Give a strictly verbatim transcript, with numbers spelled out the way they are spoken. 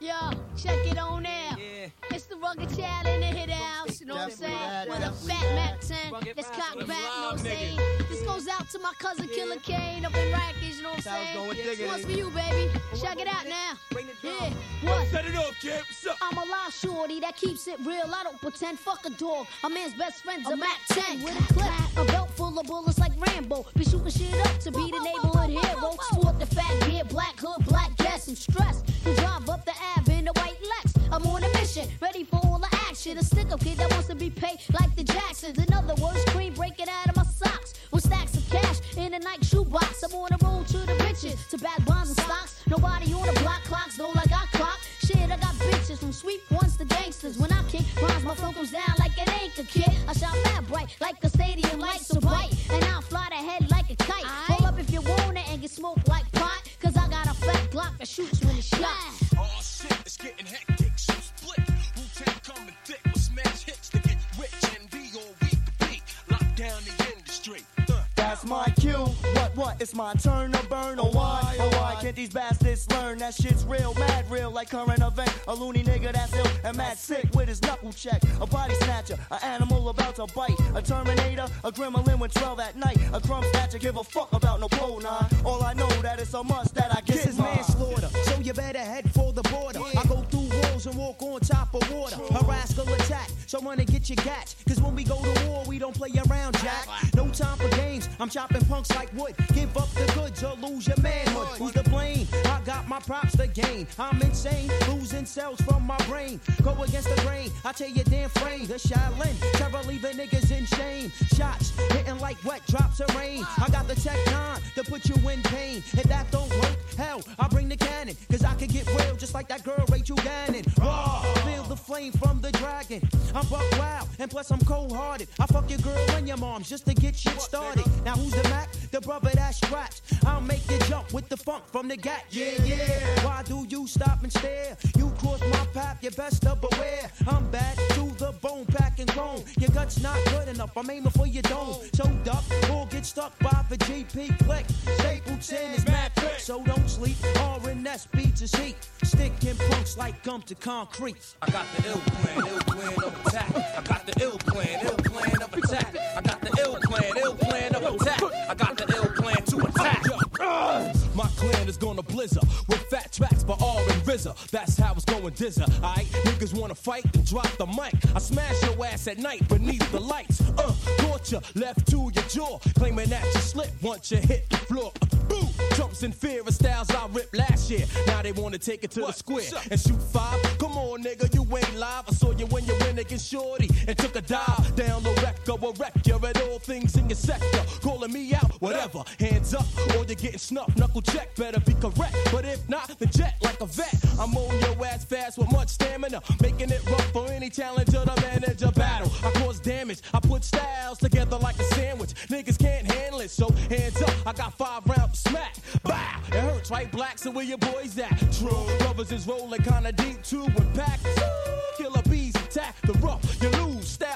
Yo, check it on out. Yeah. It's the rugged child in the hit house, you know what I'm saying? With a fat Mac ten, that's cocked back, you know what I'm saying? This goes out to my cousin Killer Kane up in Rikers, you know what I'm saying? This one's for you, baby. Check it out now. Yeah, what? Set it up, kid. What's up? I'm a live shorty that keeps it real. I don't pretend, fuck a dog. A man's best friend's a Mac ten with a clip, a belt full of bullets like Rambo. Be shooting shit up to be the neighborhood hero. Sport the fat gear, black hood, black gas. I'm stressed to drive up the Ave in the white Lex. I'm on a mission, ready for all the action. A stick-up kid that wants to be paid like the Jacksons. In other words, cream breaking out of my socks with stacks of cash in a Nike shoebox. I'm on the road to the riches, to bad bonds and stocks. Nobody on the block clocks, though like I clock. Shit, I got bitches from sweet ones to gangsters. When I kick rhymes, my flow goes down like an anchor kid. I shot mad bright like a stadium lights so bright, and I'll fly the head like a kite. Hold up if you want it and get smoked like pot, cause I got a fat Glock that shoots when it's shot. Oh shit, it's getting hectic, so split. Wu-Tang coming thick with smash hits to get rich and be all we could be. Lock down the industry. Uh. That's my cue. What, what? It's my turn to burn. Oh, why? Oh, why can't these bastards learn? That shit's real, mad real, like current event. A loony nigga that's ill and mad sick with his knuckle check. A body snatcher, an animal about to bite. A Terminator, a gremlin with twelve at night. A crumb snatcher, give a fuck about no pole nine. All I know that it's a must that I get This is manslaughter, so you better head for the border. Yeah. I go through walls and walk on top of water. A rascal attack, so run and get your gats. Cause when we go to war, we don't play around, Jack. No time for games, I'm chopping punks like wood. Give up the goods or lose your manhood. Who's to blame? I got my props to gain. I'm insane, losing cells from my brain. Go against the grain, I tell you damn frame. The Shaolin, terror leaving niggas in shame. Shots hitting like wet drops of rain. I got the Tech nine to put you in pain. If that don't work, hell, I bring the cannon. Cause I can get real just like that girl Rachel Gannon. Raw, feel the flame from the dragon. I'm buck wild, and plus I'm cold-hearted. I fuck your girl and your moms just to get shit started. Now who's the Mac? The brother that straps. I'll make you jump with the funk from the gat. Yeah, yeah. Why do you stop and stare? You cross my path, you best to beware. I'm bad to the bone, pack and chrome. Your gut's not good enough, I'm aiming for your dome. So duck or get stuck by the G P click. Stapleton is mad thick, so don't sleep. R and S beats is heat. Sticking punks like gum to concrete. I got the ill plan, ill plan of attack. I got the ill plan, ill plan of attack. I got the ill plan, ill plan of attack. I got the ill plan to attack. My clan is gonna blizzard with fat tracks by R and R Z A. That's how it's going dizzer. Aight, niggas wanna fight and drop the mic. I smash your ass at night beneath the lights. Uh, torture left to your jaw, claiming that you slip once you hit the floor. Uh, boom, jumps in fear of styles I ripped last year. Now they wanna take it to what? the square and shoot five. Come on, nigga, you ain't live. I saw you when you went against Shorty and took a dive down the wreck of a wreck. You're at all things in your sector, calling me out, whatever. Hands up, or you're getting snuffed. Knuckle check, better be correct. But if not, then jet like a vet. I'm on your ass fast with much stamina, making it rough for any challenger to manage a battle. I cause damage, I put styles together like a sandwich. Niggas can't handle it, so hands up. I got five rounds of smack. Bow, it hurts, right? Black, so where your boys at? True, brothers is rolling kinda deep too. With pack, killer bees attack the rough. You lose style.